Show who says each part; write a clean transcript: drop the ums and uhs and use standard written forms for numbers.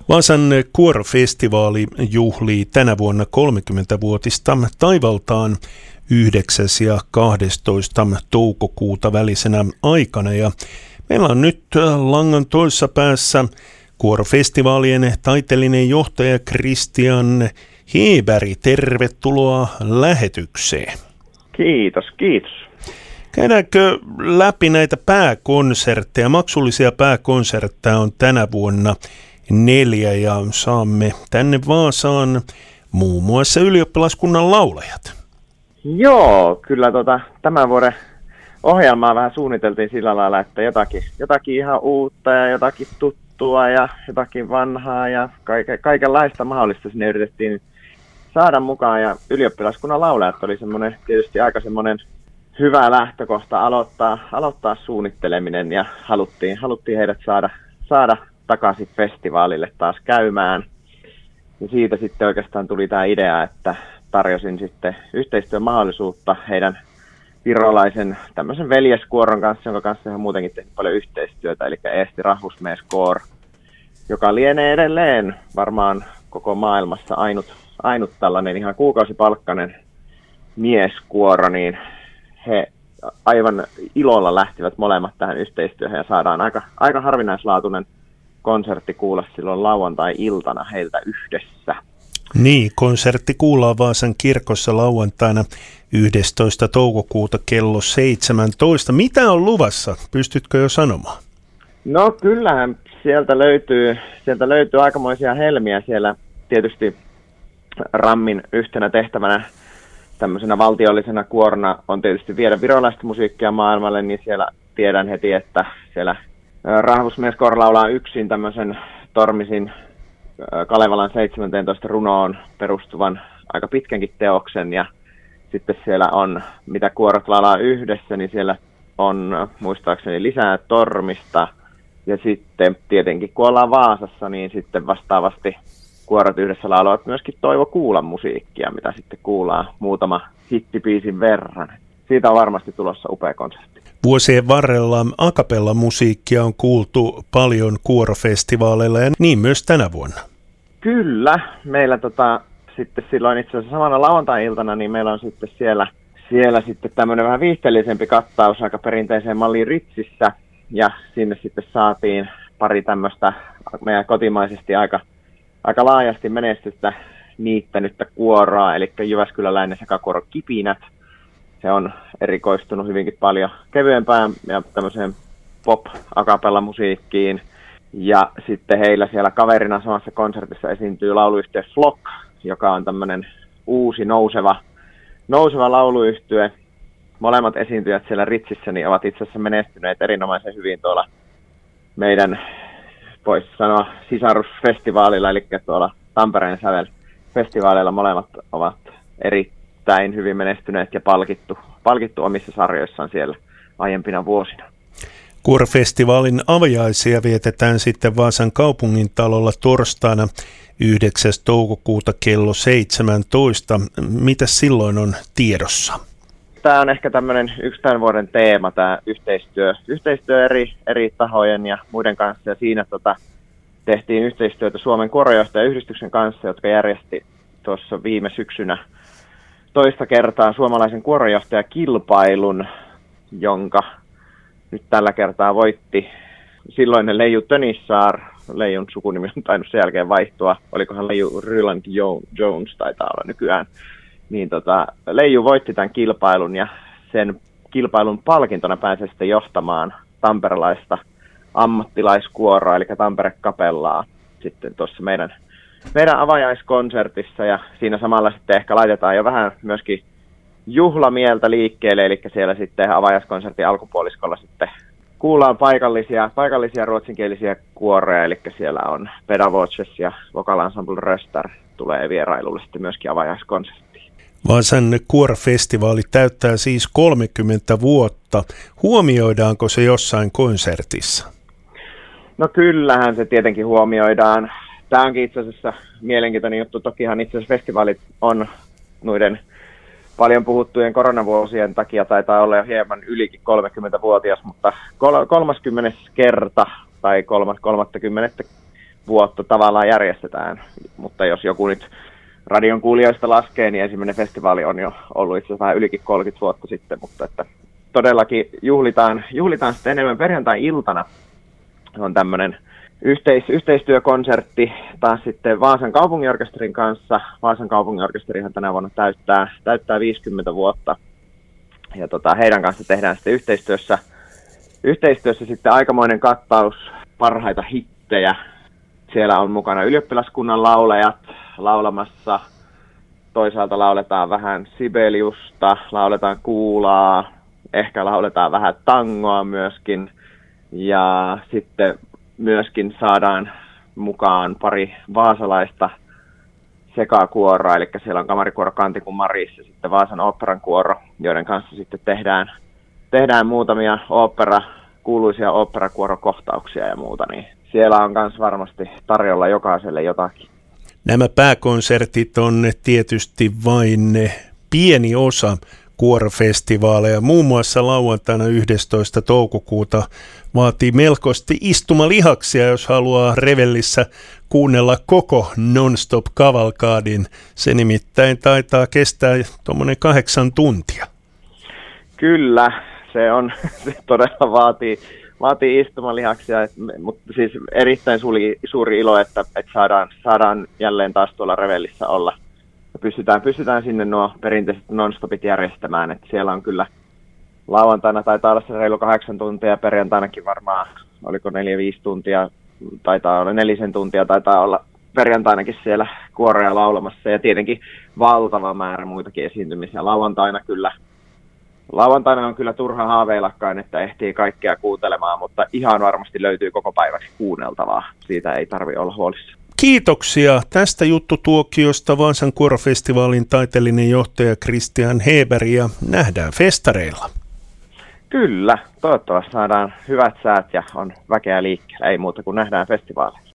Speaker 1: Vaasan kuorofestivaali juhlii tänä vuonna 30-vuotista taivaltaan 9. ja 12. toukokuuta välisenä aikana. Ja meillä on nyt langan toisessa päässä kuorofestivaalien taiteellinen johtaja Christian Heberg. Tervetuloa lähetykseen.
Speaker 2: Kiitos.
Speaker 1: Käydäänkö läpi näitä pääkonsertteja? Maksullisia pääkonsertteja on tänä vuonna 4 ja saamme tänne Vaasaan muun muassa ylioppilaskunnan laulajat.
Speaker 2: Joo, kyllä tämän vuoden ohjelmaa vähän suunniteltiin sillä lailla, että jotakin ihan uutta ja jotakin tuttua ja jotakin vanhaa ja kaikenlaista mahdollista sinne yritettiin saada mukaan. Ja ylioppilaskunnan laulajat oli tietysti aika semmoinen hyvä lähtökohta aloittaa suunnitteleminen ja haluttiin heidät saada takaisin festivaalille taas käymään. Ja siitä sitten oikeastaan tuli tämä idea, että tarjosin sitten yhteistyömahdollisuutta heidän virolaisen tämmöisen veljeskuoron kanssa, jonka kanssa he on muutenkin tehnyt paljon yhteistyötä, eli Eesti Rahvusmeeskoor, joka lienee edelleen varmaan koko maailmassa ainut tällainen ihan kuukausipalkkainen mieskuoro, niin he aivan ilolla lähtivät molemmat tähän yhteistyöhön ja saadaan aika harvinaislaatuinen konsertti kuulla silloin lauantai-iltana heiltä yhdessä.
Speaker 1: Niin, konsertti kuullaan Vaasan kirkossa lauantaina 11. toukokuuta kello 17. Mitä on luvassa? Pystytkö jo sanomaan?
Speaker 2: No kyllähän sieltä löytyy aikamoisia helmiä. Siellä tietysti Rammin yhtenä tehtävänä tämmöisenä valtiollisena kuorona on tietysti viedä virolaista musiikkia maailmalle, niin siellä tiedän heti, että siellä Rahvusmeeskoor laulaa yksin tämmöisen Tormisin Kalevalan 17 runoon perustuvan aika pitkänkin teoksen, ja sitten siellä on, mitä kuorot laulaa yhdessä, niin siellä on muistaakseni lisää Tormista, ja sitten tietenkin kun ollaan Vaasassa, niin sitten vastaavasti kuorot yhdessä laulavat myöskin Toivo Kuulan musiikkia, mitä sitten kuullaan muutama hittibiisin verran. Siitä on varmasti tulossa upea konsertti.
Speaker 1: Vuosien varrella a cappella musiikkia on kuultu paljon kuorofestivaaleilla ja niin myös tänä vuonna.
Speaker 2: Kyllä, meillä sitten silloin itse asiassa samana lauantai-iltana, niin meillä on sitten siellä sitten tämmöinen vähän viihteellisempi kattaus aika perinteiseen malliin Ritsissä, ja sinne sitten saatiin pari tämmöistä meidän kotimaisesti aika laajasti menestystä niittänyttä kuoroa, eli jyväskyläläinen sekakuoro Kipinät. Se on erikoistunut hyvinkin paljon kevyempään ja tämmöiseen pop-a cappella musiikkiin. Ja sitten heillä siellä kaverina samassa konsertissa esiintyy lauluyhtye Flock, joka on tämmöinen uusi nouseva lauluyhtye. Molemmat esiintyjät siellä Ritsissä niin ovat itse asiassa menestyneet erinomaisen hyvin tuolla meidän, voisi sanoa, sisarusfestivaalilla, eli tuolla Tampereen Sävel-festivaalilla molemmat ovat erittäin hyvin menestyneet ja palkittu omissa sarjoissaan siellä aiempina vuosina.
Speaker 1: Kuorofestivaalin avajaisia vietetään sitten Vaasan kaupungintalolla torstaina 9. toukokuuta kello 17. Mitä silloin on tiedossa?
Speaker 2: Tämä on ehkä tämmöinen yksi tämän vuoden teema, tämä yhteistyö eri tahojen ja muiden kanssa. Ja siinä tehtiin yhteistyötä Suomen kuorojohtajayhdistyksen kanssa, jotka järjesti tuossa viime syksynä toista kertaa suomalaisen kuorojohtajakilpailun, jonka nyt tällä kertaa voitti silloinen Leiju Tönissaar. Leijun sukunimi on tainnut sen jälkeen vaihtua. Olikohan Leiju Ryland Jones taitaa olla nykyään. Niin Leiju voitti tämän kilpailun ja sen kilpailun palkintona pääsee sitten johtamaan tamperelaista ammattilaiskuoroa, eli Tampere Kapellaa sitten tuossa meidän avajaiskonsertissa, ja siinä samalla sitten ehkä laitetaan jo vähän myöskin juhlamieltä liikkeelle, eli siellä sitten avajaiskonsertin alkupuoliskolla sitten kuullaan paikallisia ruotsinkielisiä kuoroja, eli siellä on Pedavoces ja Vocal Ensemble Röster tulee vierailulle sitten myöskin avajaiskonserttiin.
Speaker 1: Vaasan kuorofestivaali täyttää siis 30 vuotta. Huomioidaanko se jossain konsertissa?
Speaker 2: No kyllähän se tietenkin huomioidaan. Tämä onkin itse asiassa mielenkiintoinen juttu. Tokihan itse asiassa festivaalit on noiden paljon puhuttujen koronavuosien takia taitaa olla jo hieman ylikin 30-vuotias, mutta 30. kerta tai 30. vuotta tavallaan järjestetään, mutta jos joku nyt radion kuulijoista laskee, niin ensimmäinen festivaali on jo ollut itse asiassa vähän ylikin 30 vuotta sitten, mutta että todellakin juhlitaan sitten enemmän perjantai-iltana. On tämmöinen yhteistyökonsertti taas sitten Vaasan kaupunginorkesterin kanssa. Vaasan kaupunginorkesterihan tänä vuonna täyttää 50 vuotta. Ja heidän kanssa tehdään sitten yhteistyössä sitten aikamoinen kattaus parhaita hittejä. Siellä on mukana ylioppilaskunnan laulajat laulamassa. Toisaalta lauletaan vähän Sibeliusta, lauletaan kuulaa, ehkä lauletaan vähän tangoa myöskin. Ja sitten myöskin saadaan mukaan pari vaasalaista sekakuoroa, eli siellä on kamarikuoro Kantikun Maris ja sitten Vaasan oopperan kuoro, joiden kanssa sitten tehdään muutamia kuuluisia oopperakuorokohtauksia ja muuta, niin siellä on myös varmasti tarjolla jokaiselle jotakin.
Speaker 1: Nämä pääkonsertit on tietysti vain pieni osa kuorofestivaaleja. Muun muassa lauantaina 11. toukokuuta vaatii melkoisesti istumalihaksia, jos haluaa Revellissä kuunnella koko non-stop kavalkaadin. Se nimittäin taitaa kestää tuommoinen 8 tuntia. Kyllä, se todella vaatii istumalihaksia, mutta siis erittäin suuri ilo, että saadaan jälleen taas tuolla Revellissä olla. Pystytään sinne nuo perinteiset non-stopit järjestämään, että siellä on kyllä lauantaina taitaa olla se reilu 8 tuntia, perjantainakin varmaan, oliko 4-5 tuntia, taitaa olla 4 tuntia, taitaa olla perjantainakin siellä kuoroja laulamassa ja tietenkin valtava määrä muitakin esiintymisiä. Lauantaina on kyllä turha haaveillakaan, että ehtii kaikkea kuuntelemaan, mutta ihan varmasti löytyy koko päiväksi kuunneltavaa. Siitä ei tarvitse olla huolissa. Kiitoksia tästä juttutuokiosta Vaasan kuorofestivaalin taiteellinen johtaja Christian Heber ja nähdään festareilla.
Speaker 2: Kyllä, toivottavasti saadaan hyvät säät ja on väkeä liikkeellä, ei muuta kuin nähdään festivaaleilla.